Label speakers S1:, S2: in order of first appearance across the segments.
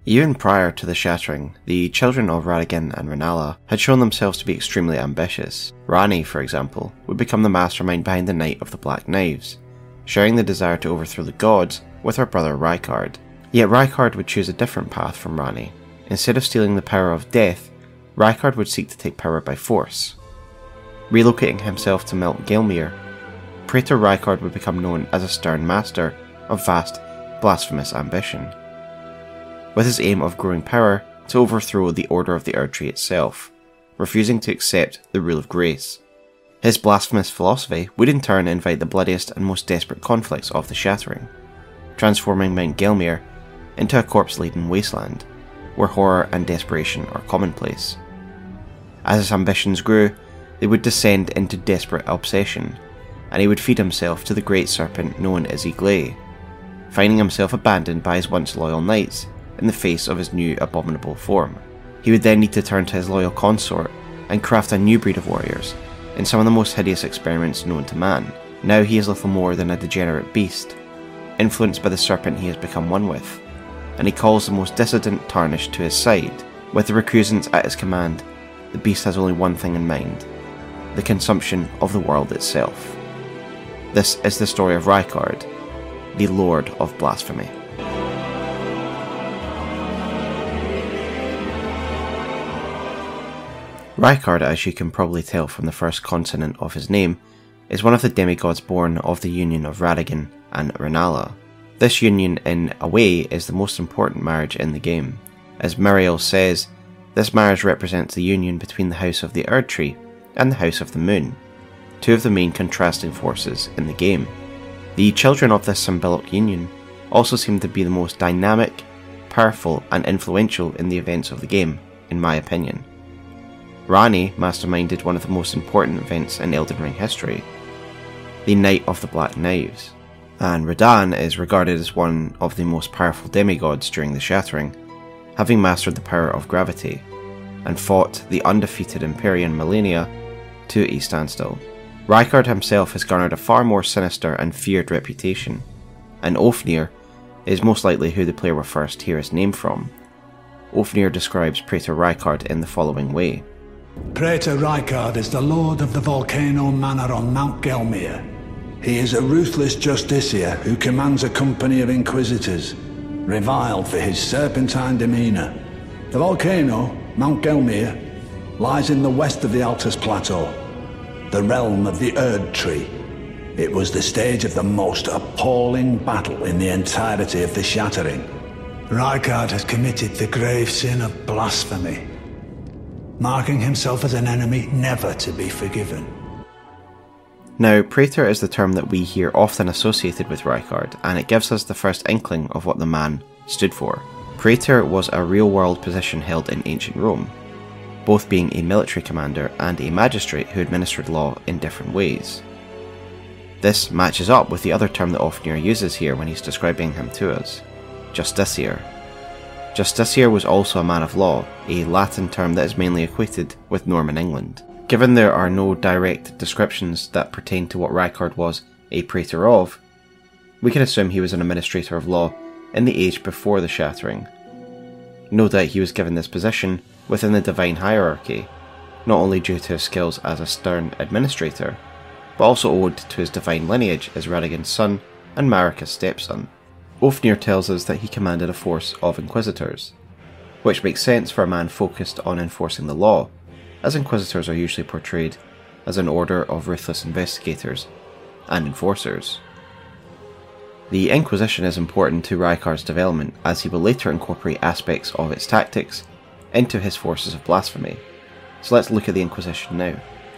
S1: Even prior to the shattering, the children of Radagon and Rennala had shown themselves to be extremely ambitious. Ranni, for example, would become the mastermind behind the Knight of the Black Knives, sharing the desire to overthrow the gods with her brother Rykard. Yet Rykard would choose a different path from Ranni. Instead of stealing the power of death, Rykard would seek to take power by force. Relocating himself to Mount Gelmir, Praetor Rykard would become known as a stern master of vast, blasphemous ambition, with his aim of growing power to overthrow the Order of the Erdtree itself, refusing to accept the rule of grace. His blasphemous philosophy would in turn invite the bloodiest and most desperate conflicts of the Shattering, transforming Mount Gelmir into a corpse-laden wasteland, where horror and desperation are commonplace. As his ambitions grew, they would descend into desperate obsession, and he would feed himself to the great serpent known as Iglay, finding himself abandoned by his once loyal knights in the face of his new abominable form. He would then need to turn to his loyal consort and craft a new breed of warriors in some of the most hideous experiments known to man. Now he is little more than a degenerate beast, influenced by the serpent he has become one with, and he calls the most dissident Tarnished to his side. With the recusants at his command, the beast has only one thing in mind: the consumption of the world itself. This is the story of Rykard, the Lord of Blasphemy. Rykard, as you can probably tell from the first consonant of his name, is one of the demigods born of the union of Radagon and Rennala. This union, in a way, is the most important marriage in the game. As Miriel says, this marriage represents the union between the House of the Erdtree and the House of the Moon, two of the main contrasting forces in the game. The children of this symbolic union also seem to be the most dynamic, powerful, and influential in the events of the game, in my opinion. Ranni masterminded one of the most important events in Elden Ring history, the Knight of the Black Knives, and Radahn is regarded as one of the most powerful demigods during the Shattering, having mastered the power of gravity, and fought the undefeated Empyrean Malenia to a standstill. Rykard himself has garnered a far more sinister and feared reputation, and Ofnir is most likely who the player will first hear his name from. Ofnir describes Praetor Rykard in the following way.
S2: Praetor Rykard is the lord of the Volcano Manor on Mount Gelmir. He is a ruthless justiciar who commands a company of inquisitors, reviled for his serpentine demeanour. The volcano, Mount Gelmir, lies in the west of the Altus Plateau, the realm of the Erdtree. It was the stage of the most appalling battle in the entirety of the Shattering. Rykard has committed the grave sin of blasphemy, marking himself as an enemy never to be forgiven.
S1: Now, Praetor is the term that we hear often associated with Rykard, and it gives us the first inkling of what the man stood for. Praetor was a real-world position held in ancient Rome, both being a military commander and a magistrate who administered law in different ways. This matches up with the other term that Ofnir uses here when he's describing him to us, justiciar. Justiciar was also a man of law, a Latin term that is mainly equated with Norman England. Given there are no direct descriptions that pertain to what Rykard was a praetor of, we can assume he was an administrator of law in the age before the Shattering. No doubt he was given this position within the divine hierarchy, not only due to his skills as a stern administrator, but also owed to his divine lineage as Radagon's son and Marika's stepson. Ofnir tells us that he commanded a force of inquisitors, which makes sense for a man focused on enforcing the law, as inquisitors are usually portrayed as an order of ruthless investigators and enforcers. The Inquisition is important to Rykard's development, as he will later incorporate aspects of its tactics into his forces of blasphemy. So let's look at the Inquisition now.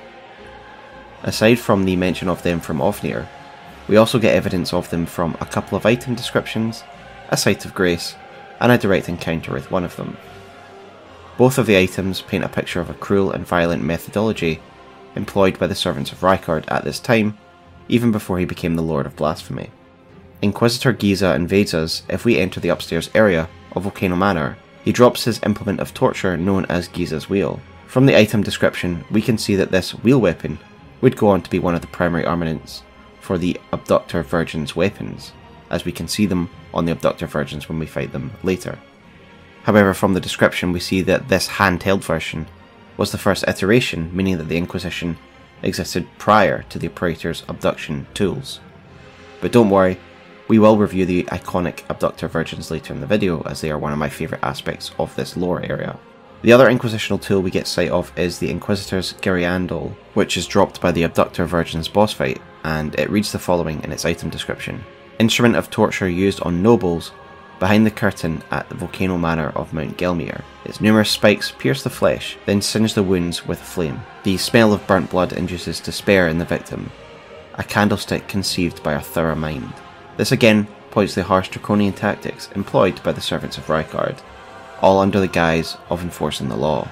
S1: Aside from the mention of them from Ofnir, we also get evidence of them from a couple of item descriptions, a site of grace, and a direct encounter with one of them. Both of the items paint a picture of a cruel and violent methodology employed by the servants of Rykard at this time, even before he became the Lord of Blasphemy. Inquisitor Giza invades us if we enter the upstairs area of Volcano Manor. He drops his implement of torture known as Giza's Wheel. From the item description, we can see that this wheel weapon would go on to be one of the primary armaments for the Abductor Virgin's weapons, as we can see them on the Abductor Virgins when we fight them later. However, from the description we see that this handheld version was the first iteration, meaning that the Inquisition existed prior to the Praetor's abduction tools. But don't worry, we will review the iconic abductor versions later in the video, as they are one of my favourite aspects of this lore area. The other Inquisitional tool we get sight of is the Inquisitor's Gyriandol, which is dropped by the abductor virgin's boss fight, and it reads the following in its item description. Instrument of torture used on nobles behind the curtain at the Volcano Manor of Mount Gelmir. Its numerous spikes pierce the flesh, then singe the wounds with flame. The smell of burnt blood induces despair in the victim, a candlestick conceived by a thorough mind. This again points to the harsh draconian tactics employed by the servants of Rykard, all under the guise of enforcing the law.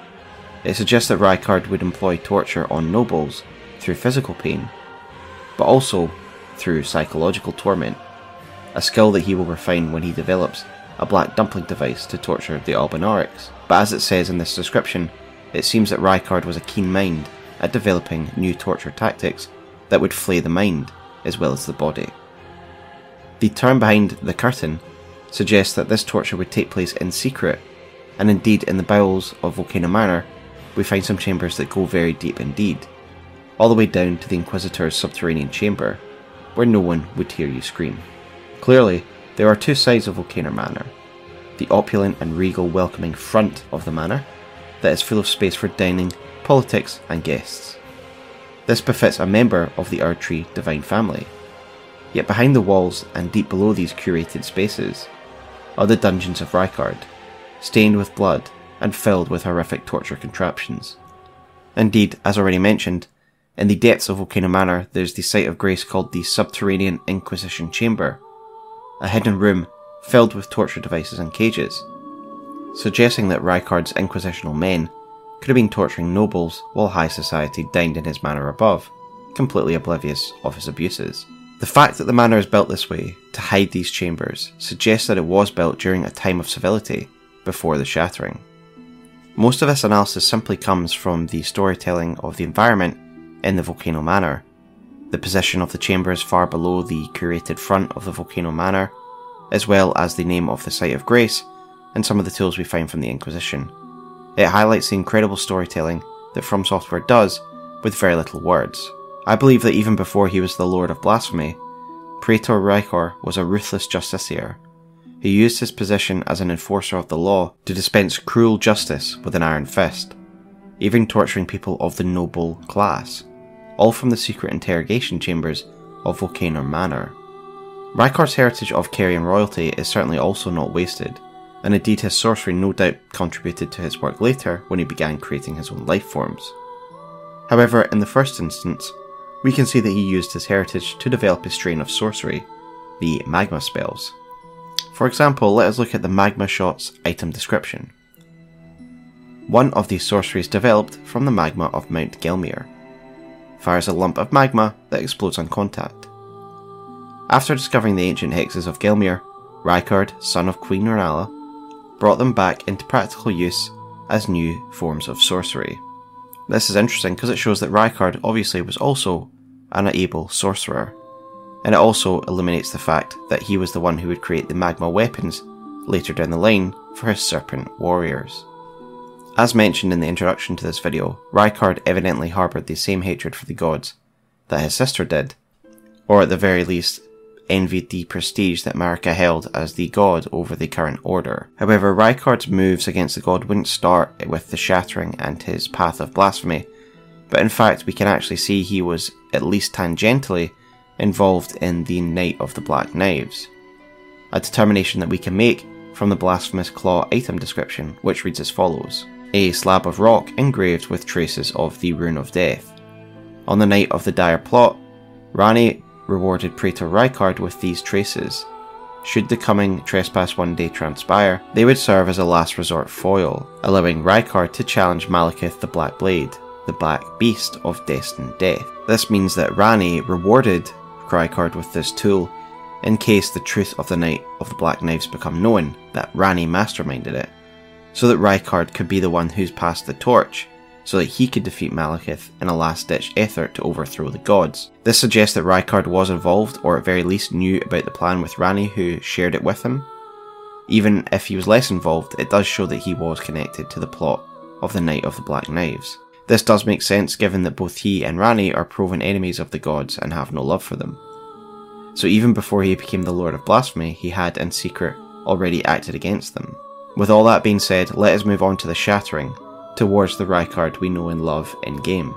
S1: It suggests that Rykard would employ torture on nobles through physical pain, but also through psychological torment, a skill that he will refine when he develops a black dumpling device to torture the Albinaurics. But as it says in this description, it seems that Rykard was a keen mind at developing new torture tactics that would flay the mind as well as the body. The term behind the curtain suggests that this torture would take place in secret, and indeed in the bowels of Volcano Manor we find some chambers that go very deep indeed, all the way down to the Inquisitor's subterranean chamber, where no one would hear you scream. Clearly, there are two sides of Volcano Manor: the opulent and regal welcoming front of the manor, that is full of space for dining, politics and guests. This befits a member of the Erdtree divine family. Yet behind the walls and deep below these curated spaces are the dungeons of Rykard, stained with blood and filled with horrific torture contraptions. Indeed, as already mentioned, in the depths of Volcano Manor there's the site of grace called the Subterranean Inquisition Chamber, a hidden room filled with torture devices and cages, suggesting that Rykard's inquisitional men could have been torturing nobles while high society dined in his manor above, completely oblivious of his abuses. The fact that the manor is built this way to hide these chambers suggests that it was built during a time of civility before the Shattering. Most of this analysis simply comes from the storytelling of the environment in the Volcano Manor. The position of the chambers far below the curated front of the Volcano Manor, as well as the name of the Site of Grace and some of the tools we find from the Inquisition. It highlights the incredible storytelling that From Software does with very little words. I believe that even before he was the Lord of Blasphemy, Praetor Rykard was a ruthless justiciar who used his position as an enforcer of the law to dispense cruel justice with an iron fist, even torturing people of the noble class, all from the secret interrogation chambers of Volcano Manor. Rykard's heritage of Carian royalty is certainly also not wasted, and indeed his sorcery no doubt contributed to his work later when he began creating his own life forms. However, in the first instance, we can see that he used his heritage to develop a strain of sorcery, the magma spells. For example, let us look at the Magma Shot's item description. One of these sorceries developed from the magma of Mount Gelmir. Fires a lump of magma that explodes on contact. After discovering the ancient hexes of Gelmir, Rykard, son of Queen Renala, brought them back into practical use as new forms of sorcery. This is interesting because it shows that Rykard obviously was also an able sorcerer, and it also eliminates the fact that he was the one who would create the magma weapons later down the line for his serpent warriors. As mentioned in the introduction to this video, Rykard evidently harboured the same hatred for the gods that his sister did, or at the very least envied the prestige that Marika held as the god over the current order. However, Rykard's moves against the god wouldn't start with the Shattering and his path of blasphemy, but in fact we can actually see he was at least tangentially involved in the Night of the Black Knives, a determination that we can make from the Blasphemous Claw item description, which reads as follows: a slab of rock engraved with traces of the Rune of Death. On the night of the dire plot, Ranni rewarded Praetor Rykard with these traces. Should the coming trespass one day transpire, they would serve as a last resort foil, allowing Rykard to challenge Malekith the Black Blade, the Black Beast of destined death. This means that Ranni rewarded Rykard with this tool in case the truth of the Night of the Black Knives become known, that Ranni masterminded it, so that Rykard could be the one who's passed the torch, so that he could defeat Malekith in a last-ditch effort to overthrow the gods. This suggests that Rykard was involved, or at very least knew about the plan with Ranni, who shared it with him. Even if he was less involved, it does show that he was connected to the plot of the Night of the Black Knives. This does make sense given that both he and Ranni are proven enemies of the gods and have no love for them. So even before he became the Lord of Blasphemy, he had in secret already acted against them. With all that being said, let us move on to the Shattering, towards the Rykard we know and love in-game.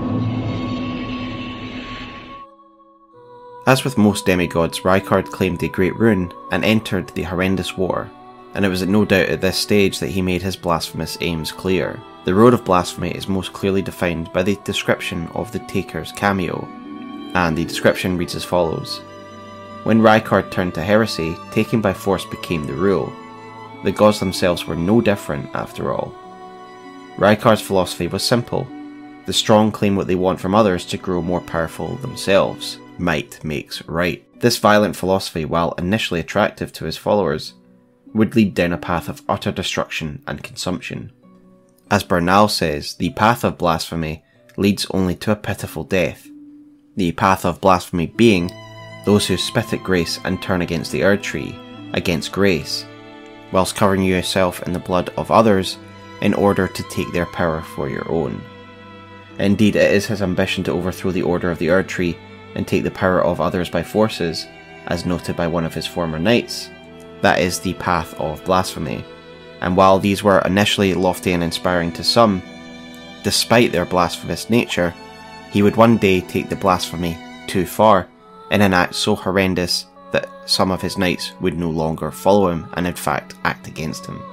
S1: As with most demigods, Rykard claimed a great rune and entered the horrendous war, and it was no doubt at this stage that he made his blasphemous aims clear. The Road of Blasphemy is most clearly defined by the description of the Taker's cameo, and the description reads as follows. When Rykard turned to heresy, taking by force became the rule. The gods themselves were no different after all. Rykard's philosophy was simple. The strong claim what they want from others to grow more powerful themselves. Might makes right. This violent philosophy, while initially attractive to his followers, would lead down a path of utter destruction and consumption. As Bernal says, the path of blasphemy leads only to a pitiful death. The path of blasphemy being those who spit at grace and turn against the Erd Tree, against grace, whilst covering yourself in the blood of others in order to take their power for your own. Indeed, it is his ambition to overthrow the order of the Erd Tree and take the power of others by forces, as noted by one of his former knights. That is the path of blasphemy, and while these were initially lofty and inspiring to some, despite their blasphemous nature, he would one day take the blasphemy too far, in an act so horrendous that some of his knights would no longer follow him and in fact act against him.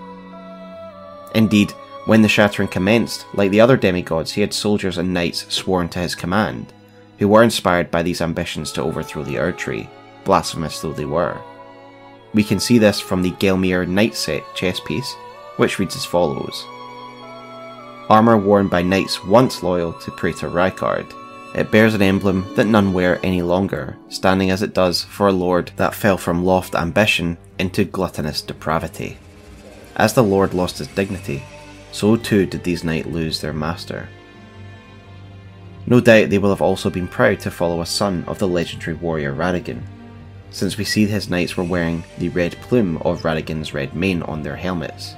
S1: Indeed, when the Shattering commenced, like the other demigods, he had soldiers and knights sworn to his command, who were inspired by these ambitions to overthrow the Erd Tree, blasphemous though they were. We can see this from the Gelmir Knight Set chess piece, which reads as follows. Armour worn by knights once loyal to Praetor Rykard. It bears an emblem that none wear any longer, standing as it does for a lord that fell from loft ambition into gluttonous depravity. As the lord lost his dignity, so too did these knights lose their master. No doubt they will have also been proud to follow a son of the legendary warrior Radagon, since we see his knights were wearing the red plume of Radagon's red mane on their helmets.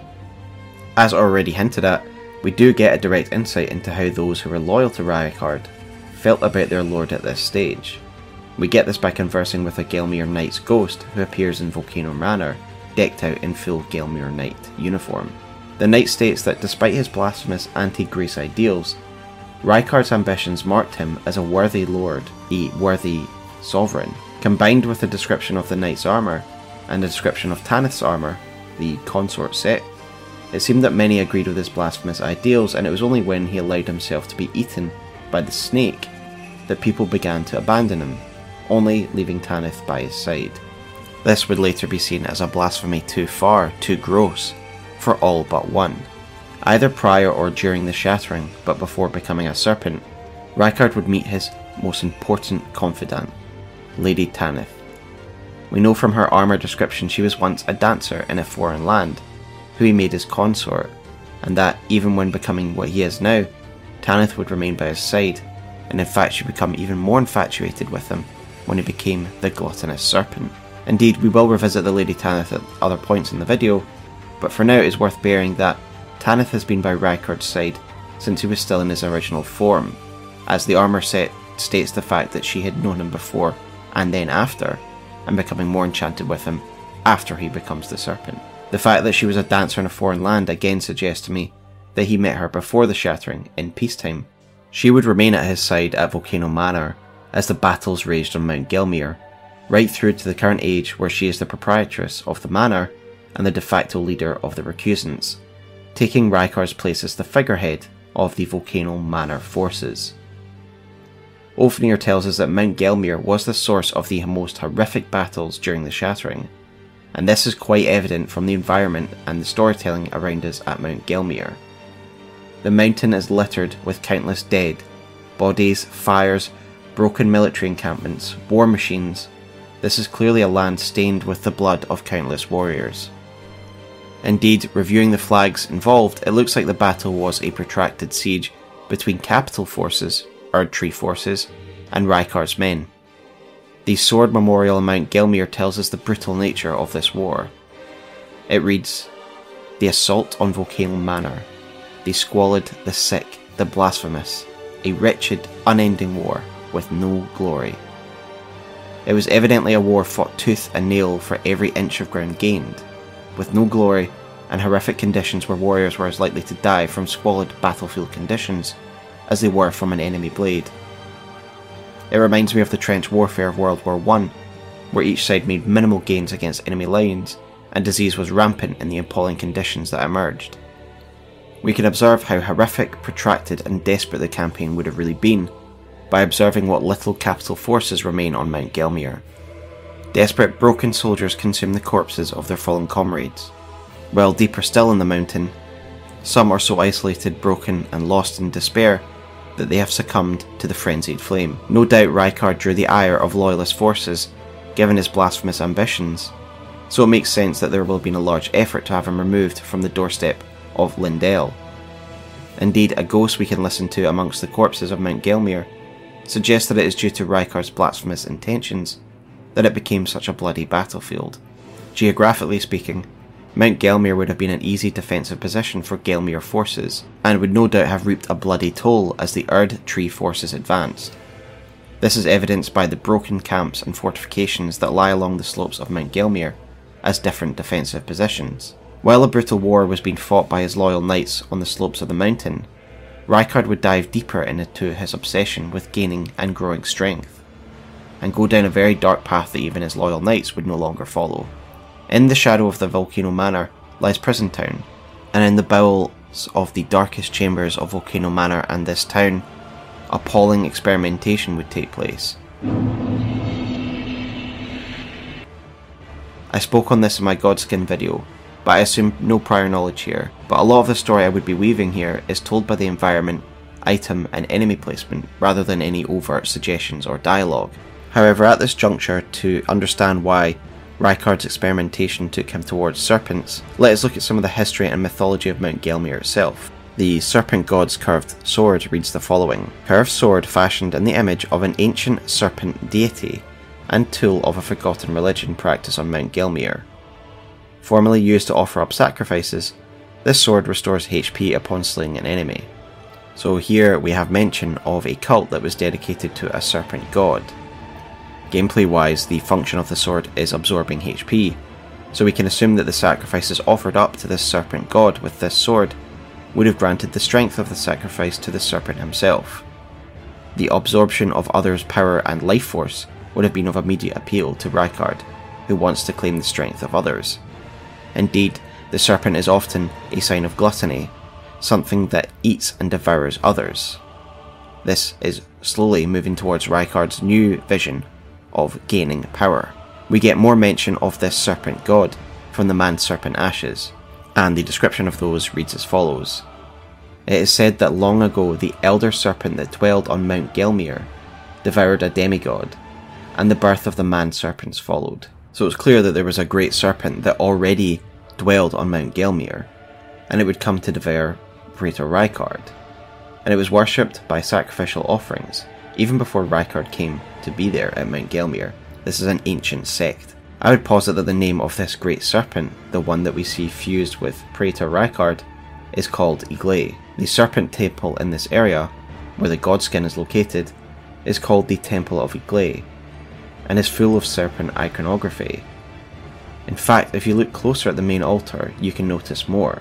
S1: As already hinted at, we do get a direct insight into how those who were loyal to Rykard felt about their lord at this stage. We get this by conversing with a Gelmir knight's ghost who appears in Volcano Manor, decked out in full Gelmir knight uniform. The knight states that despite his blasphemous anti-grace ideals, Rykard's ambitions marked him as a worthy lord, a worthy sovereign. Combined with the description of the knight's armour, and the description of Tanith's armour, the consort set, it seemed that many agreed with his blasphemous ideals, and it was only when he allowed himself to be eaten by the snake that people began to abandon him, only leaving Tanith by his side. This would later be seen as a blasphemy too far, too gross, for all but one. Either prior or during the Shattering, but before becoming a serpent, Rykard would meet his most important confidant, Lady Tanith. We know from her armour description she was once a dancer in a foreign land, who he made his consort, and that even when becoming what he is now, Tanith would remain by his side, and in fact she would become even more infatuated with him when he became the gluttonous serpent. Indeed, we will revisit the Lady Tanith at other points in the video, but for now it is worth bearing that Tanith has been by Rykard's side since he was still in his original form, as the armour set states the fact that she had known him before and then after, and becoming more enchanted with him after he becomes the serpent. The fact that she was a dancer in a foreign land again suggests to me that he met her before the Shattering in peacetime. She would remain at his side at Volcano Manor as the battles raged on Mount Gelmir, right through to the current age where she is the proprietress of the manor and the de facto leader of the Recusants, taking Rykard's place as the figurehead of the Volcano Manor forces. Ulfnir tells us that Mount Gelmir was the source of the most horrific battles during the Shattering, and this is quite evident from the environment and the storytelling around us at Mount Gelmir. The mountain is littered with countless dead, bodies, fires, broken military encampments, war machines. This is clearly a land stained with the blood of countless warriors. Indeed, reviewing the flags involved, it looks like the battle was a protracted siege between capital forces, Erd Tree forces, and Rykard's men. The sword memorial on Mount Gelmir tells us the brutal nature of this war. It reads, "The assault on Volcano Manor, the squalid, the sick, the blasphemous, a wretched, unending war with no glory." It was evidently a war fought tooth and nail for every inch of ground gained, with no glory and horrific conditions where warriors were as likely to die from squalid battlefield conditions as they were from an enemy blade. It reminds me of the trench warfare of World War I, where each side made minimal gains against enemy lines, and disease was rampant in the appalling conditions that emerged. We can observe how horrific, protracted and desperate the campaign would have really been by observing what little capital forces remain on Mount Gelmir. Desperate, broken soldiers consume the corpses of their fallen comrades, while deeper still in the mountain, some are so isolated, broken and lost in despair that they have succumbed to the frenzied flame. No doubt Rykard drew the ire of loyalist forces, given his blasphemous ambitions, so it makes sense that there will have been a large effort to have him removed from the doorstep of Lindell. Indeed, a ghost we can listen to amongst the corpses of Mount Gelmir suggests that it is due to Rykard's blasphemous intentions that it became such a bloody battlefield. Geographically speaking, Mount Gelmir would have been an easy defensive position for Gelmir forces, and would no doubt have reaped a bloody toll as the Erd Tree forces advanced. This is evidenced by the broken camps and fortifications that lie along the slopes of Mount Gelmir as different defensive positions. While a brutal war was being fought by his loyal knights on the slopes of the mountain, Rykard would dive deeper into his obsession with gaining and growing strength, and go down a very dark path that even his loyal knights would no longer follow. In the shadow of the Volcano Manor lies Prison Town, and in the bowels of the darkest chambers of Volcano Manor and this town, appalling experimentation would take place. I spoke on this in my Godskin video, but I assume no prior knowledge here, but a lot of the story I would be weaving here is told by the environment, item and enemy placement rather than any overt suggestions or dialogue. However, at this juncture, to understand why Rykard's experimentation took him towards serpents, let us look at some of the history and mythology of Mount Gelmir itself. The serpent god's curved sword reads the following: "Curved sword fashioned in the image of an ancient serpent deity and tool of a forgotten religion practiced on Mount Gelmir. Formerly used to offer up sacrifices, this sword restores HP upon slaying an enemy." So here we have mention of a cult that was dedicated to a serpent god. Gameplay wise, the function of the sword is absorbing HP, so we can assume that the sacrifices offered up to this serpent god with this sword would have granted the strength of the sacrifice to the serpent himself. The absorption of others' power and life force would have been of immediate appeal to Rykard, who wants to claim the strength of others. Indeed, the serpent is often a sign of gluttony, something that eats and devours others. This is slowly moving towards Rykard's new vision of gaining power. We get more mention of this serpent god from the man-serpent ashes, and the description of those reads as follows: "It is said that long ago the elder serpent that dwelled on Mount Gelmir devoured a demigod, and the birth of the man-serpents followed." So it's clear that there was a great serpent that already dwelled on Mount Gelmir, and it would come to devour Praetor Rykard, and it was worshipped by sacrificial offerings, even before Rykard came to be there at Mount Gelmir. This is an ancient sect. I would posit that the name of this great serpent, the one that we see fused with Praetor Rykard, is called Iglay. The serpent temple in this area, where the godskin is located, is called the Temple of Iglay, and is full of serpent iconography. In fact, if you look closer at the main altar, you can notice more.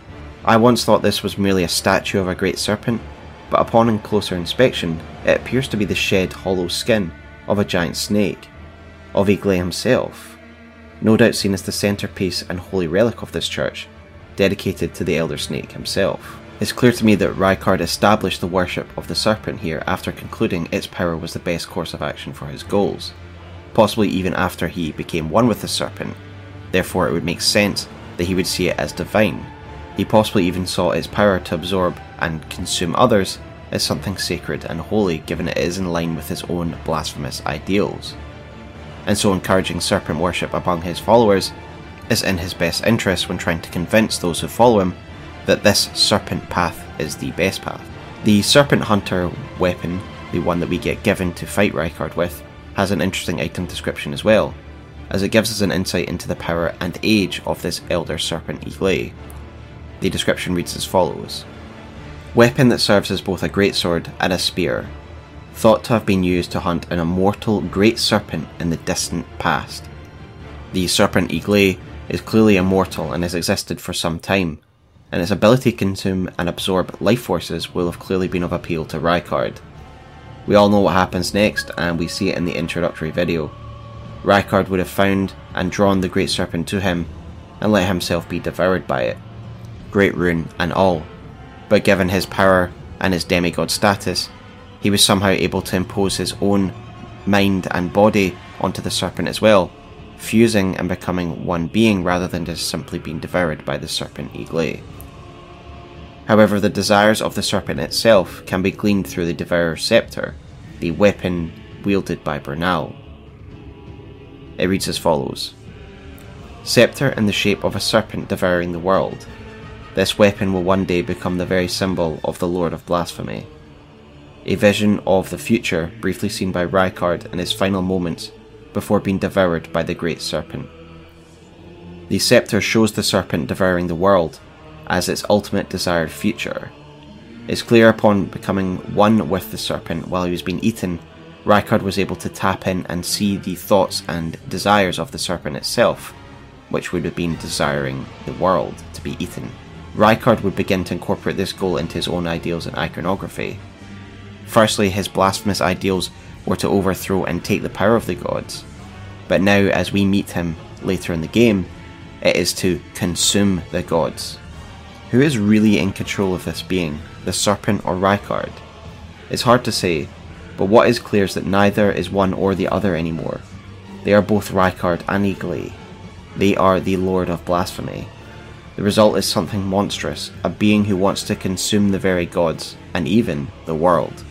S1: I once thought this was merely a statue of a great serpent, but upon closer inspection, it appears to be the shed hollow skin of a giant snake, of Iglay himself, no doubt seen as the centerpiece and holy relic of this church, dedicated to the Elder Snake himself. It's clear to me that Rykard established the worship of the serpent here after concluding its power was the best course of action for his goals, possibly even after he became one with the serpent. Therefore it would make sense that he would see it as divine. He possibly even saw its power to absorb and consume others as something sacred and holy, given it is in line with his own blasphemous ideals. And so encouraging serpent worship among his followers is in his best interest when trying to convince those who follow him that this serpent path is the best path. The serpent hunter weapon, the one that we get given to fight Rykard with, has an interesting item description as well, as it gives us an insight into the power and age of this elder serpent Igle. The description reads as follows: weapon that serves as both a greatsword and a spear, thought to have been used to hunt an immortal great serpent in the distant past. The serpent Igle is clearly immortal and has existed for some time, and its ability to consume and absorb life forces will have clearly been of appeal to Rykard. We all know what happens next, and we see it in the introductory video. Rykard would have found and drawn the great serpent to him and let himself be devoured by it, great rune and all, but given his power and his demigod status, he was somehow able to impose his own mind and body onto the serpent as well, fusing and becoming one being rather than just simply being devoured by the serpent Igle. However, the desires of the serpent itself can be gleaned through the Devourer's Scepter, the weapon wielded by Bernal. It reads as follows: scepter in the shape of a serpent devouring the world. This weapon will one day become the very symbol of the Lord of Blasphemy. A vision of the future briefly seen by Rykard in his final moments before being devoured by the great serpent. The scepter shows the serpent devouring the world as its ultimate desired future. It's clear upon becoming one with the serpent while he was being eaten, Rykard was able to tap in and see the thoughts and desires of the serpent itself, which would have been desiring the world to be eaten. Rykard would begin to incorporate this goal into his own ideals and iconography. Firstly, his blasphemous ideals were to overthrow and take the power of the gods, but now as we meet him later in the game, it is to consume the gods. Who is really in control of this being, the serpent or Rykard? It's hard to say, but what is clear is that neither is one or the other anymore. They are both Rykard and Igle. They are the Lord of Blasphemy. The result is something monstrous, a being who wants to consume the very gods, and even the world.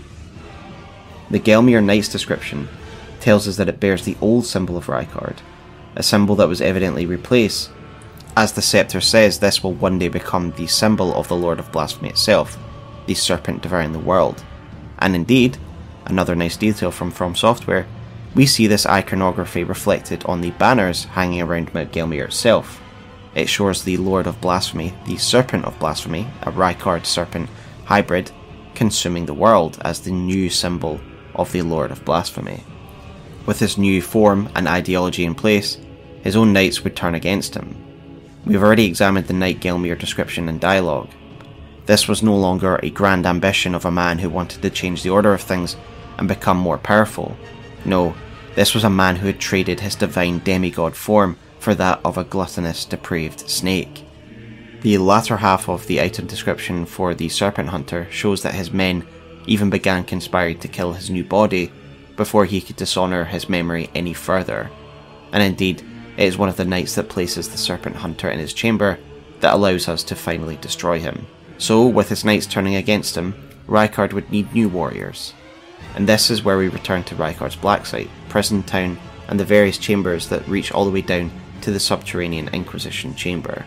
S1: The Gelmir Knight's description tells us that it bears the old symbol of Rykard, a symbol that was evidently replaced. As the scepter says, this will one day become the symbol of the Lord of Blasphemy itself, the serpent devouring the world. And indeed, another nice detail from Software, we see this iconography reflected on the banners hanging around Mount Gelmir itself. It shows the Lord of Blasphemy, the Serpent of Blasphemy, a Rykard serpent hybrid, consuming the world as the new symbol of the Lord of Blasphemy. With his new form and ideology in place, his own knights would turn against him. We've already examined the Knight Gelmir description and dialogue. This was no longer a grand ambition of a man who wanted to change the order of things and become more powerful. No, this was a man who had traded his divine demigod form for that of a gluttonous, depraved snake. The latter half of the item description for the Serpent Hunter shows that his men even began conspiring to kill his new body before he could dishonour his memory any further. And indeed, it is one of the knights that places the Serpent Hunter in his chamber that allows us to finally destroy him. So, with his knights turning against him, Rykard would need new warriors. And this is where we return to Rykard's Blacksite, prison town, and the various chambers that reach all the way down to the subterranean Inquisition chamber.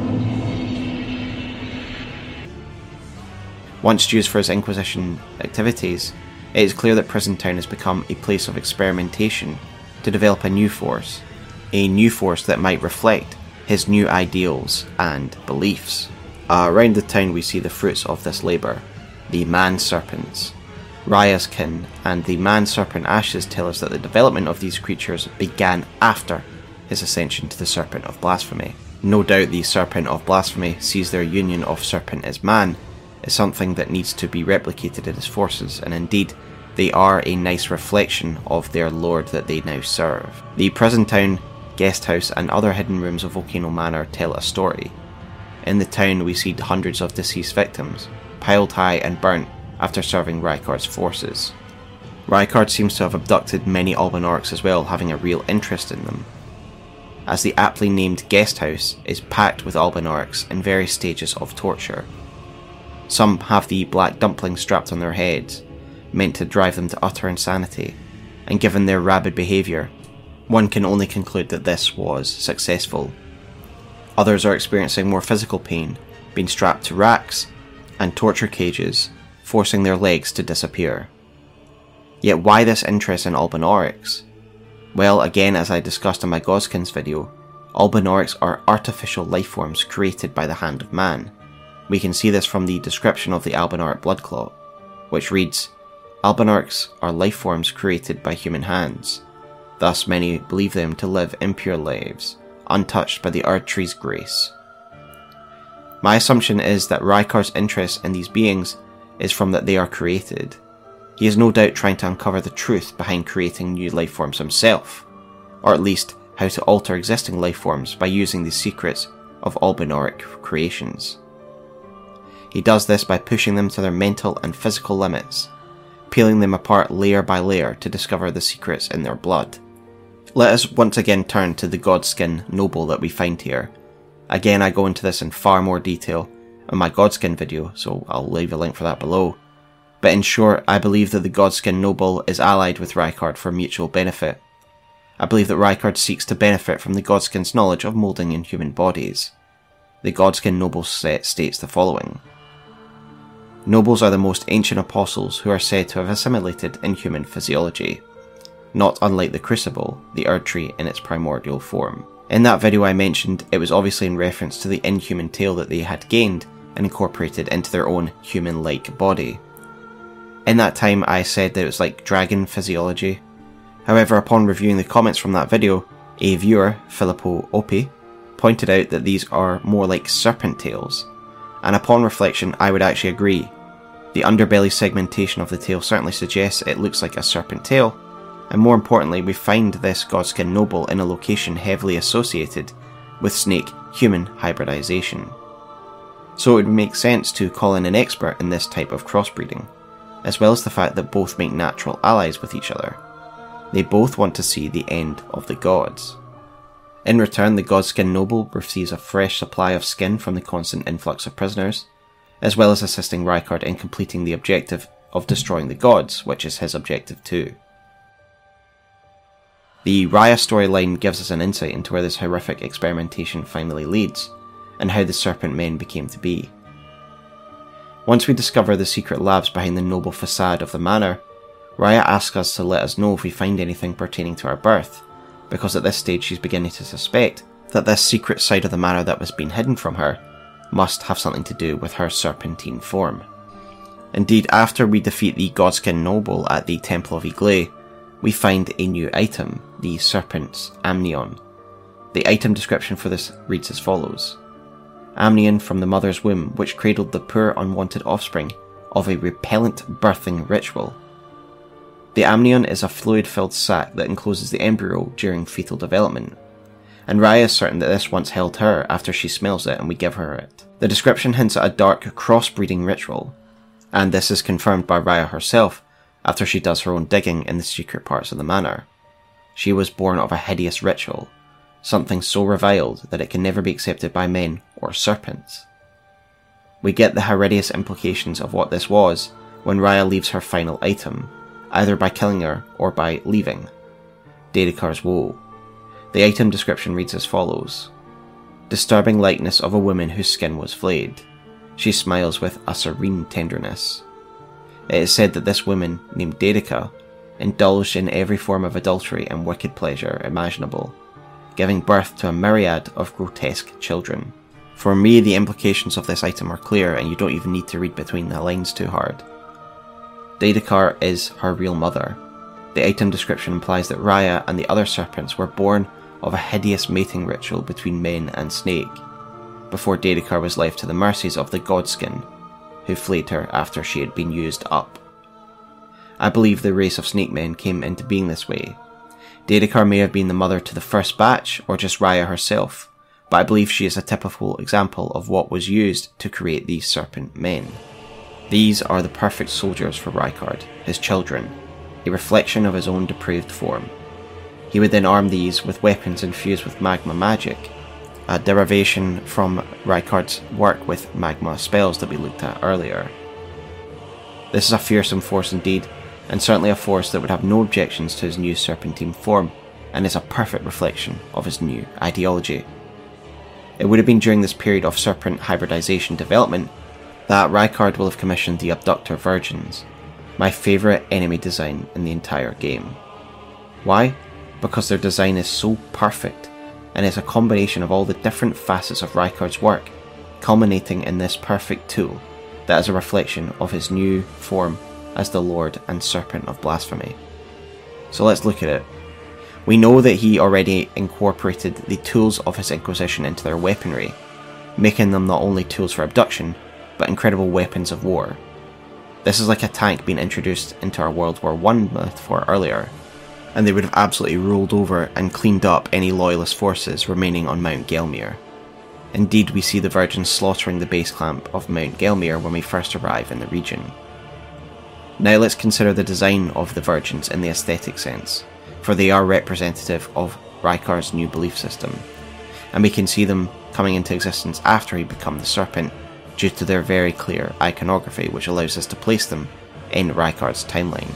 S1: Once used for his Inquisition activities, it is clear that Prison Town has become a place of experimentation to develop a new force that might reflect his new ideals and beliefs. Around the town we see the fruits of this labour, the man-serpents. Raya's kin and the man-serpent ashes tell us that the development of these creatures began after his ascension to the Serpent of Blasphemy. No doubt the Serpent of Blasphemy sees their union of serpent as man is something that needs to be replicated in his forces, and indeed, they are a nice reflection of their lord that they now serve. The prison town, guest house, and other hidden rooms of Volcano Manor tell a story. In the town we see hundreds of deceased victims, piled high and burnt after serving Rykard's forces. Rykard seems to have abducted many Alban Orcs as well, having a real interest in them, as the aptly named guest house is packed with Alban Orcs in various stages of torture. Some have the black dumplings strapped on their heads, meant to drive them to utter insanity, and given their rabid behaviour, one can only conclude that this was successful. Others are experiencing more physical pain, being strapped to racks and torture cages, forcing their legs to disappear. Yet why this interest in Alban Orcs? Well, again, as I discussed in my Godskins video, Albinaurics are artificial lifeforms created by the hand of man. We can see this from the description of the Albinauric blood clot, which reads, Albinaurics are lifeforms created by human hands. Thus many believe them to live impure lives, untouched by the Erdtree's grace. My assumption is that Rykard's interest in these beings is from that they are created. He is no doubt trying to uncover the truth behind creating new lifeforms himself, or at least how to alter existing lifeforms by using the secrets of Albinauric creations. He does this by pushing them to their mental and physical limits, peeling them apart layer by layer to discover the secrets in their blood. Let us once again turn to the Godskin Noble that we find here. Again, I go into this in far more detail in my Godskin video, so I'll leave a link for that below. But in short, I believe that the Godskin Noble is allied with Rykard for mutual benefit. I believe that Rykard seeks to benefit from the Godskin's knowledge of moulding in human bodies. The Godskin Noble states the following. Nobles are the most ancient apostles who are said to have assimilated in human physiology, not unlike the Crucible, the Erdtree in its primordial form. In that video I mentioned, it was obviously in reference to the inhuman tail that they had gained and incorporated into their own human-like body. In that time I said that it was like dragon physiology. However, upon reviewing the comments from that video, a viewer, Filippo Opie, pointed out that these are more like serpent tails, and upon reflection I would actually agree. The underbelly segmentation of the tail certainly suggests it looks like a serpent tail, and more importantly we find this Godskin Noble in a location heavily associated with snake-human hybridization. So it would make sense to call in an expert in this type of crossbreeding, as well as the fact that both make natural allies with each other. They both want to see the end of the gods. In return, the Godskin Noble receives a fresh supply of skin from the constant influx of prisoners, as well as assisting Rykard in completing the objective of destroying the gods, which is his objective too. The Raya storyline gives us an insight into where this horrific experimentation finally leads, and how the Serpent Men became to be. Once we discover the secret labs behind the noble facade of the manor, Raya asks us to let us know if we find anything pertaining to our birth, because at this stage she's beginning to suspect that this secret side of the manor that was being hidden from her must have something to do with her serpentine form. Indeed, after we defeat the Godskin Noble at the Temple of Iglay, we find a new item, the Serpent's Amnion. The item description for this reads as follows. Amnion from the mother's womb, which cradled the poor unwanted offspring of a repellent birthing ritual. The amnion is a fluid-filled sac that encloses the embryo during fetal development, and Raya is certain that this once held her after she smells it and we give her it. The description hints at a dark crossbreeding ritual, and this is confirmed by Raya herself after she does her own digging in the secret parts of the manor. She was born of a hideous ritual, something so reviled that it can never be accepted by men or serpents. We get the horrendous implications of what this was when Raya leaves her final item, either by killing her or by leaving. Dedekar's Woe. The item description reads as follows. Disturbing likeness of a woman whose skin was flayed. She smiles with a serene tenderness. It is said that this woman, named Dedeka, indulged in every form of adultery and wicked pleasure imaginable, giving birth to a myriad of grotesque children. For me, the implications of this item are clear and you don't even need to read between the lines too hard. Dedekar is her real mother. The item description implies that Raya and the other serpents were born of a hideous mating ritual between men and snake, before Dedekar was left to the mercies of the Godskin, who flayed her after she had been used up. I believe the race of snake men came into being this way. Dedekar may have been the mother to the first batch, or just Raya herself, but I believe she is a typical example of what was used to create these serpent men. These are the perfect soldiers for Rykard, his children, a reflection of his own depraved form. He would then arm these with weapons infused with magma magic, a derivation from Rykard's work with magma spells that we looked at earlier. This is a fearsome force indeed, and certainly a force that would have no objections to his new serpentine form, and is a perfect reflection of his new ideology. It would have been during this period of serpent hybridization development that Rykard will have commissioned the Abductor Virgins, my favourite enemy design in the entire game. Why? because their design is so perfect, and it's a combination of all the different facets of Rykard's work, culminating in this perfect tool that is a reflection of his new form as the Lord and Serpent of Blasphemy. So let's look at it. We know that he already incorporated the tools of his Inquisition into their weaponry, making them not only tools for abduction, but incredible weapons of war. This is like a tank being introduced into our World War I metaphor earlier, and they would have absolutely rolled over and cleaned up any loyalist forces remaining on Mount Gelmir. Indeed, we see the Virgins slaughtering the base camp of Mount Gelmir when we first arrive in the region. Now let's consider the design of the Virgins in the aesthetic sense, for they are representative of Rykard's new belief system, and we can see them coming into existence after he became the Serpent due to their very clear iconography, which allows us to place them in Rykard's timeline.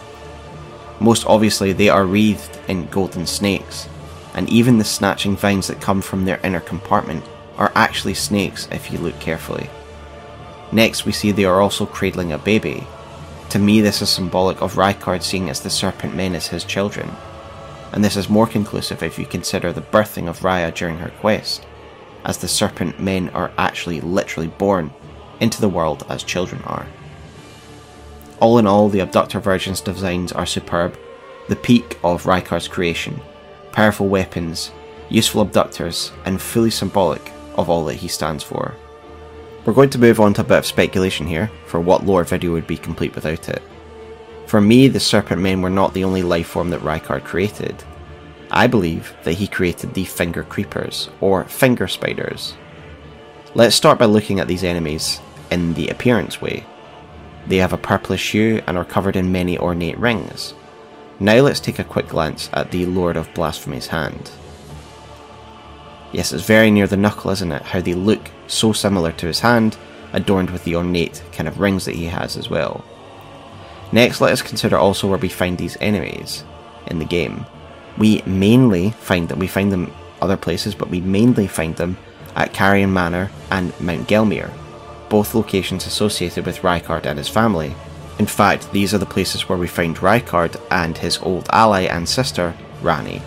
S1: Most obviously, they are wreathed in golden snakes, and even the snatching vines that come from their inner compartment are actually snakes if you look carefully. Next, we see they are also cradling a baby. To me, this is symbolic of Rykard seeing as the Serpent Men as his children, and this is more conclusive if you consider the birthing of Raya during her quest, as the Serpent Men are actually literally born into the world as children are. All in all, the Abductor Virgin's designs are superb, the peak of Rykard's creation, powerful weapons, useful abductors, and fully symbolic of all that he stands for. We're going to move on to a bit of speculation here, for what lore video would be complete without it. For me, the Serpent Men were not the only life form that Rykard created. I believe that he created the Finger Creepers, or Finger Spiders. Let's start by looking at these enemies in the appearance way. They have a purplish hue and are covered in many ornate rings. Now let's take a quick glance at the Lord of Blasphemy's hand. Yes, it's very near the knuckle, isn't it? How they look so similar to his hand, adorned with the ornate kind of rings that he has as well. Next, let us consider also where we find these enemies in the game. We mainly find them other places, but we mainly find them at Carrion Manor and Mount Gelmir, both locations associated with Rykard and his family. In fact, these are the places where we find Rykard and his old ally and sister, Ranni.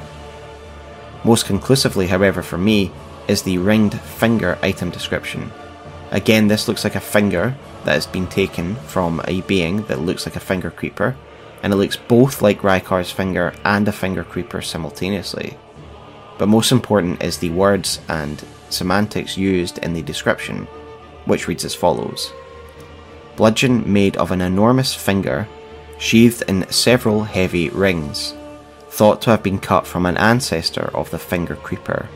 S1: Most conclusively, however, for me, is the ringed finger item description. Again, this looks like a finger that has been taken from a being that looks like a finger creeper, and it looks both like Rykard's finger and a finger creeper simultaneously. But most important is the words and semantics used in the description, which reads as follows: bludgeon made of an enormous finger, sheathed in several heavy rings, thought to have been cut from an ancestor of the Finger Creeper.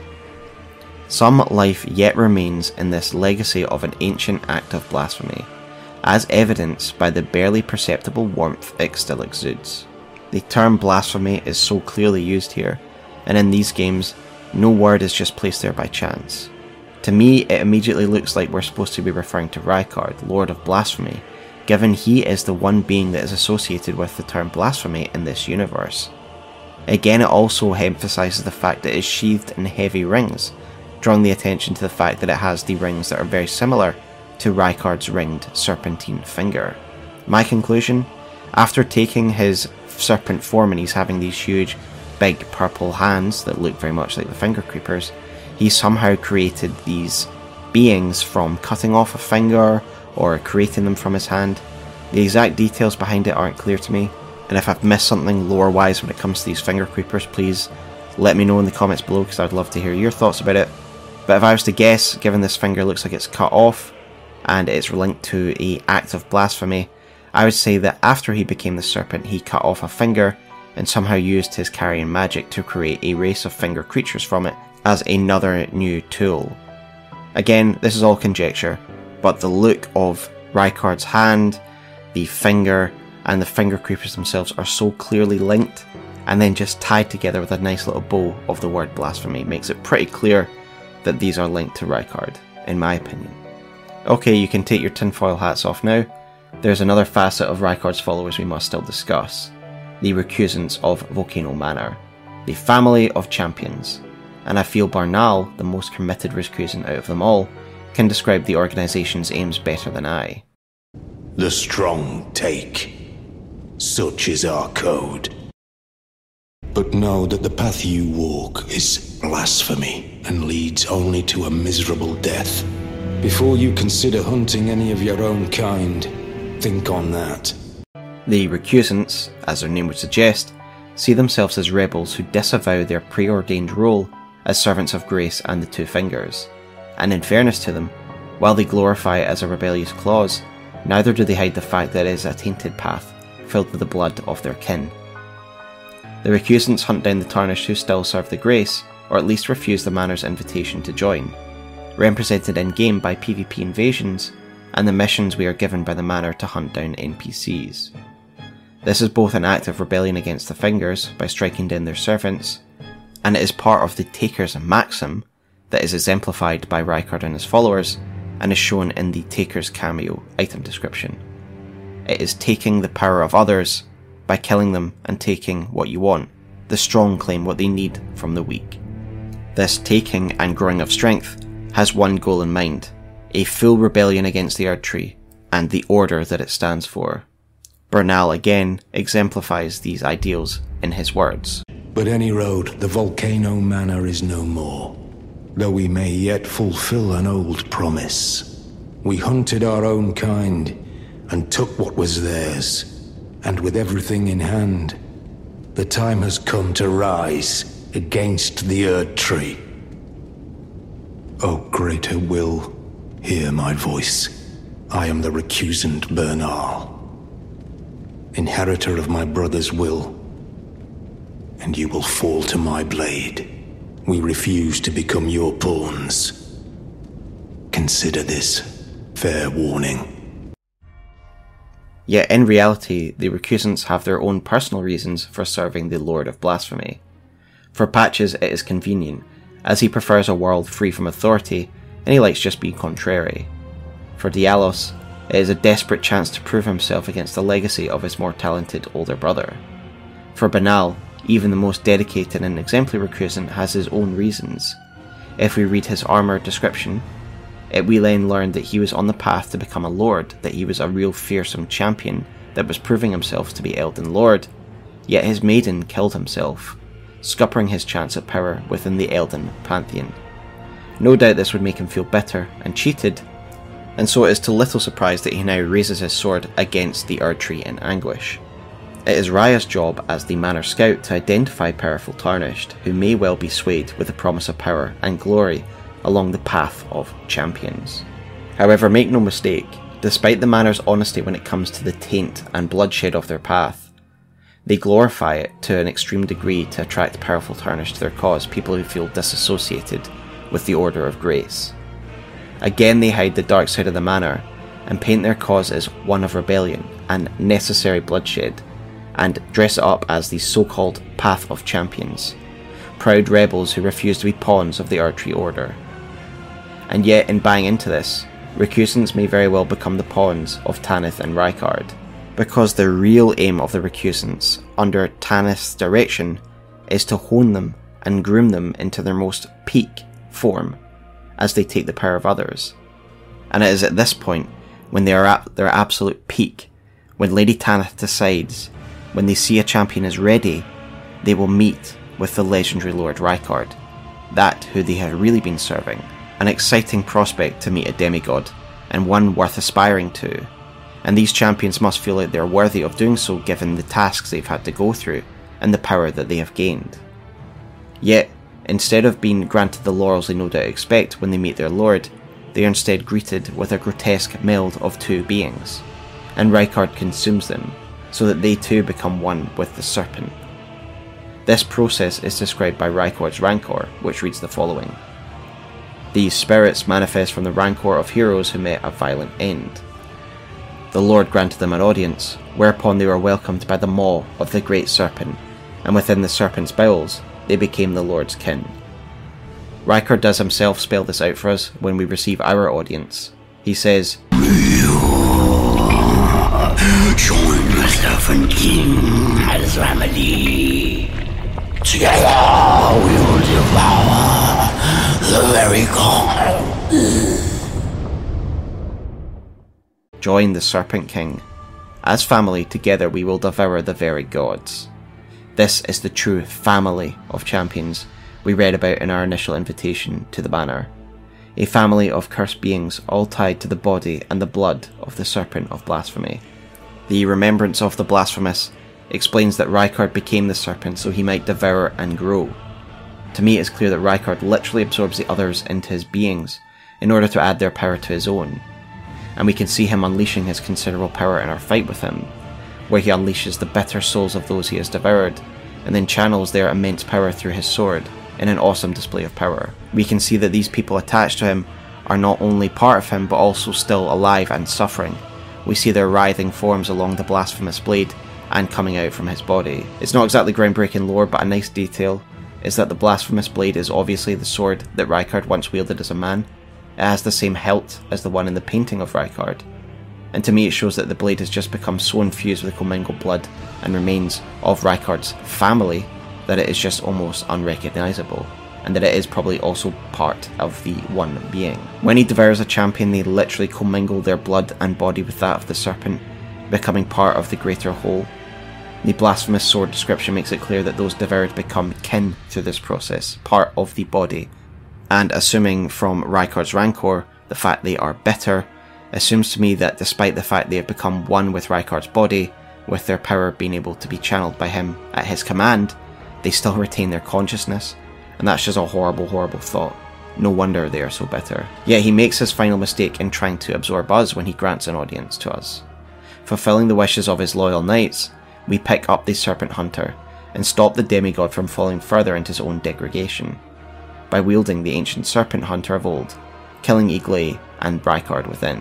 S1: Some life yet remains in this legacy of an ancient act of blasphemy, as evidenced by the barely perceptible warmth it still exudes. The term blasphemy is so clearly used here, and in these games, no word is just placed there by chance. To me, it immediately looks like we're supposed to be referring to Rykard, Lord of Blasphemy, given he is the one being that is associated with the term blasphemy in this universe. Again, it also emphasises the fact that it is sheathed in heavy rings, drawing the attention to the fact that it has the rings that are very similar to Rykard's ringed serpentine finger. My conclusion? After taking his serpent form and he's having these huge, big purple hands that look very much like the Finger Creepers, he somehow created these beings from cutting off a finger or creating them from his hand. The exact details behind it aren't clear to me, and if I've missed something lore-wise when it comes to these Finger Creepers, please let me know in the comments below, because I'd love to hear your thoughts about it. But if I was to guess, given this finger looks like it's cut off, and it's linked to an act of blasphemy, I would say that after he became the serpent, he cut off a finger and somehow used his carrion magic to create a race of finger creatures from it as another new tool. Again, this is all conjecture, but the look of Rykard's hand, the finger, and the Finger Creepers themselves are so clearly linked, and then just tied together with a nice little bow of the word blasphemy makes it pretty clear that these are linked to Rykard, in my opinion. Okay, you can take your tinfoil hats off now. There's another facet of Rykard's followers we must still discuss: the Recusants of Volcano Manor, the family of champions. And I feel Barnal, the most committed Recusant out of them all, can describe the organisation's aims better than I.
S2: The strong take. Such is our code.
S3: But know that the path you walk is blasphemy and leads only to a miserable death. Before you consider hunting any of your own kind, think on that.
S1: The recusants, as their name would suggest, see themselves as rebels who disavow their preordained role as servants of grace and the Two Fingers, and in fairness to them, while they glorify it as a rebellious clause, neither do they hide the fact that it is a tainted path, filled with the blood of their kin. The recusants hunt down the Tarnished who still serve the Grace, or at least refuse the Manor's invitation to join, represented in-game by PvP invasions, and the missions we are given by the Manor to hunt down NPCs. This is both an act of rebellion against the Fingers by striking down their servants, and it is part of the Taker's maxim that is exemplified by Rykard and his followers, and is shown in the Taker's cameo item description. It is taking the power of others by killing them and taking what you want. The strong claim what they need from the weak. This taking and growing of strength has one goal in mind: a full rebellion against the Erdtree and the order that it stands for. Bernal again exemplifies these ideals in his words.
S3: But any road, the Volcano Manor is no more, though we may yet fulfill an old promise. We hunted our own kind and took what was theirs, and with everything in hand, the time has come to rise against the Erdtree. O greater will, hear my voice. I am the recusant Bernal, inheritor of my brother's will, and you will fall to my blade. We refuse to become your pawns. Consider this fair warning.
S1: Yet in reality, the recusants have their own personal reasons for serving the Lord of Blasphemy. For Patches it is convenient, as he prefers a world free from authority, and he likes just being contrary. For Dialos, it is a desperate chance to prove himself against the legacy of his more talented older brother. For Bernal, even the most dedicated and exemplary recusant has his own reasons. If we read his armour description, we then learn that he was on the path to become a lord, that he was a real fearsome champion that was proving himself to be Elden Lord, yet his maiden killed himself, scuppering his chance at power within the Elden pantheon. No doubt this would make him feel bitter and cheated, and so it is to little surprise that he now raises his sword against the Erdtree in anguish. It is Raya's job as the Manor Scout to identify powerful Tarnished, who may well be swayed with the promise of power and glory along the path of champions. However, make no mistake, despite the Manor's honesty when it comes to the taint and bloodshed of their path, they glorify it to an extreme degree to attract powerful Tarnished to their cause, people who feel disassociated with the Order of Grace. Again they hide the dark side of the Manor, and paint their cause as one of rebellion and necessary bloodshed, and dress it up as the so-called Path of Champions, proud rebels who refuse to be pawns of the Erdtree Order. And yet, in buying into this, recusants may very well become the pawns of Tanith and Rykard, because the real aim of the recusants, under Tanith's direction, is to hone them and groom them into their most peak form, as they take the power of others. And it is at this point, when they are at their absolute peak, when Lady Tanith decides, when they see a champion is ready, they will meet with the legendary Lord Rykard, that who they have really been serving. An exciting prospect to meet a demigod, and one worth aspiring to, and these champions must feel like they are worthy of doing so given the tasks they've had to go through, and the power that they have gained. Yet, instead of being granted the laurels they no doubt expect when they meet their lord, they are instead greeted with a grotesque meld of two beings, and Rykard consumes them, so that they too become one with the serpent. This process is described by Rykard's Rancor, which reads the following: "These spirits manifest from the rancor of heroes who met a violent end. The Lord granted them an audience, whereupon they were welcomed by the maw of the great serpent, and within the serpent's bowels they became the Lord's kin." Rykard does himself spell this out for us when we receive our audience. He says,
S4: "Join the serpent king as remedy. Together we will devour the very god." Join the Serpent King. As family, together we will devour the very gods.
S1: This is the true family of champions we read about in our initial invitation to the banner. A family of cursed beings all tied to the body and the blood of the Serpent of Blasphemy. The remembrance of the blasphemous explains that Rykard became the serpent so he might devour and grow. To me, it's clear that Rykard literally absorbs the others into his beings in order to add their power to his own. And we can see him unleashing his considerable power in our fight with him, where he unleashes the bitter souls of those he has devoured, and then channels their immense power through his sword in an awesome display of power. We can see that these people attached to him are not only part of him, but also still alive and suffering. We see their writhing forms along the blasphemous blade and coming out from his body. It's not exactly groundbreaking lore, but a nice detail is that the blasphemous blade is obviously the sword that Rykard once wielded as a man. It has the same hilt as the one in the painting of Rykard, and to me it shows that the blade has just become so infused with the commingled blood and remains of Rykard's family that it is just almost unrecognisable, and that it is probably also part of the one being. When he devours a champion, they literally commingle their blood and body with that of the serpent, becoming part of the greater whole. The blasphemous sword description makes it clear that those devoured become kin through this process, part of the body, and assuming from Rykard's rancor the fact they are bitter, assumes to me that despite the fact they have become one with Rykard's body, with their power being able to be channeled by him at his command, they still retain their consciousness, and that's just a horrible, horrible thought. No wonder they are so bitter. Yet he makes his final mistake in trying to absorb us when he grants an audience to us. Fulfilling the wishes of his loyal knights, we pick up the Serpent Hunter and stop the demigod from falling further into his own degradation by wielding the ancient Serpent Hunter of old, killing Iglay and Rykard within.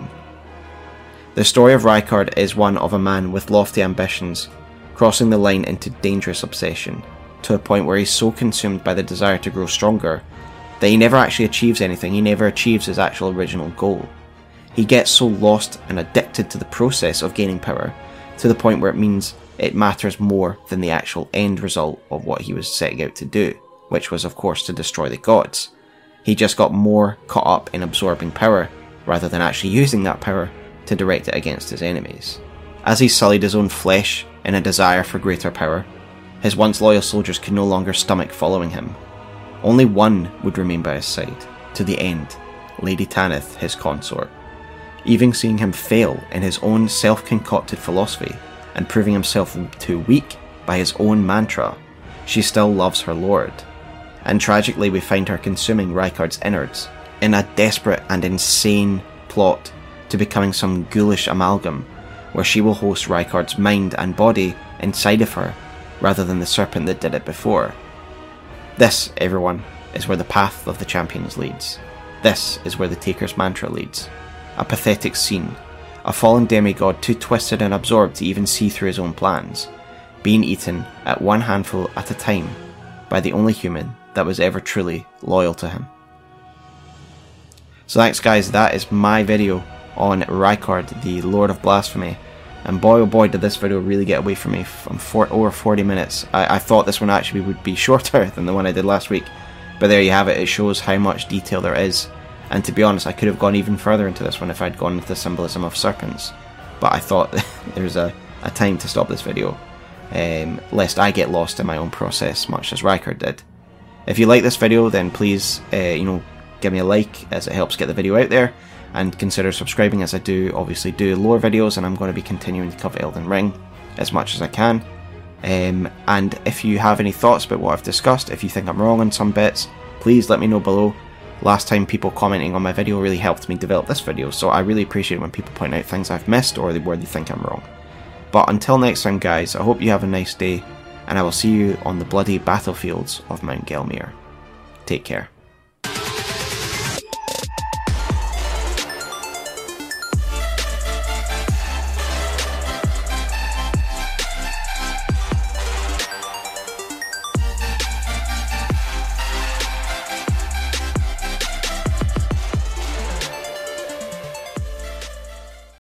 S1: The story of Rykard is one of a man with lofty ambitions, crossing the line into dangerous obsession, to a point where he's so consumed by the desire to grow stronger that he never actually achieves anything. He never achieves his actual original goal. He gets so lost and addicted to the process of gaining power, to the point where it means it matters more than the actual end result of what he was setting out to do, which was of course to destroy the gods. He just got more caught up in absorbing power, rather than actually using that power to direct it against his enemies. As he sullied his own flesh in a desire for greater power, his once loyal soldiers could no longer stomach following him. Only one would remain by his side, to the end, Lady Tanith, his consort. Even seeing him fail in his own self-concocted philosophy, and proving himself too weak by his own mantra, she still loves her lord. And tragically we find her consuming Rykard's innards, in a desperate and insane plot to becoming some ghoulish amalgam, where she will host Rykard's mind and body inside of her, rather than the serpent that did it before. This, everyone, is where the path of the champions leads. This is where the Taker's mantra leads. A pathetic scene, a fallen demigod too twisted and absorbed to even see through his own plans, being eaten at one handful at a time by the only human that was ever truly loyal to him. So thanks guys, that is my video on Rykard, the Lord of Blasphemy. And boy oh boy did this video really get away from me from over 40 minutes. I thought this one actually would be shorter than the one I did last week. But there you have it, it shows how much detail there is. And to be honest, I could have gone even further into this one if I'd gone into the symbolism of serpents. But I thought there's a time to stop this video, lest I get lost in my own process, much as Rykard did. If you like this video, then please, give me a like, as it helps get the video out there, and consider subscribing, as I do obviously do lore videos, and I'm going to be continuing to cover Elden Ring as much as I can. And if you have any thoughts about what I've discussed, if you think I'm wrong on some bits, please let me know below. Last time people commenting on my video really helped me develop this video, so I really appreciate when people point out things I've missed or where they think I'm wrong. But until next time guys, I hope you have a nice day, and I will see you on the bloody battlefields of Mount Gelmir. Take care.